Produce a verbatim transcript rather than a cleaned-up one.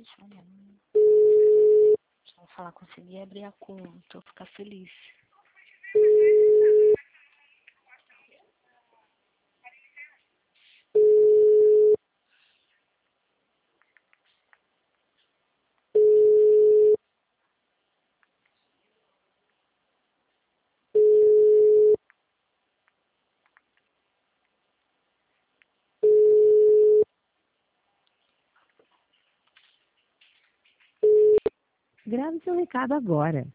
Olha, se eu falar, conseguir abrir a conta, eu ficar feliz. Grave seu recado agora.